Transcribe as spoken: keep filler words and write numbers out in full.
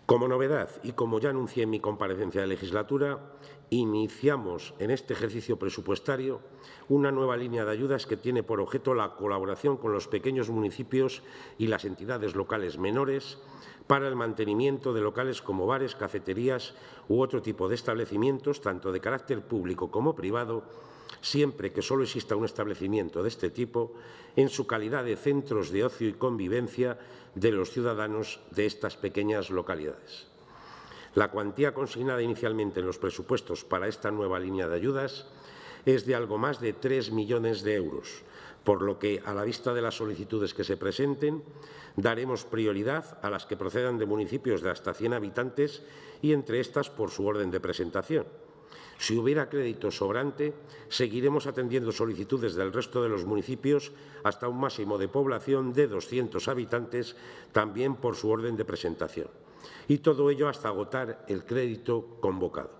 Como novedad, y como ya anuncié en mi comparecencia de legislatura, iniciamos en este ejercicio presupuestario una nueva línea de ayudas que tiene por objeto la colaboración con los pequeños municipios y las entidades locales menores para el mantenimiento de locales como bares, cafeterías u otro tipo de establecimientos, tanto de carácter público como privado, siempre que solo exista un establecimiento de este tipo, en su calidad de centros de ocio y convivencia de los ciudadanos de estas pequeñas localidades. La cuantía consignada inicialmente en los presupuestos para esta nueva línea de ayudas es de algo más de tres millones de euros, por lo que, a la vista de las solicitudes que se presenten, daremos prioridad a las que procedan de municipios de hasta cien habitantes y, entre estas, por su orden de presentación. Si hubiera crédito sobrante, seguiremos atendiendo solicitudes del resto de los municipios hasta un máximo de población de doscientos habitantes, también por su orden de presentación. Y todo ello hasta agotar el crédito convocado.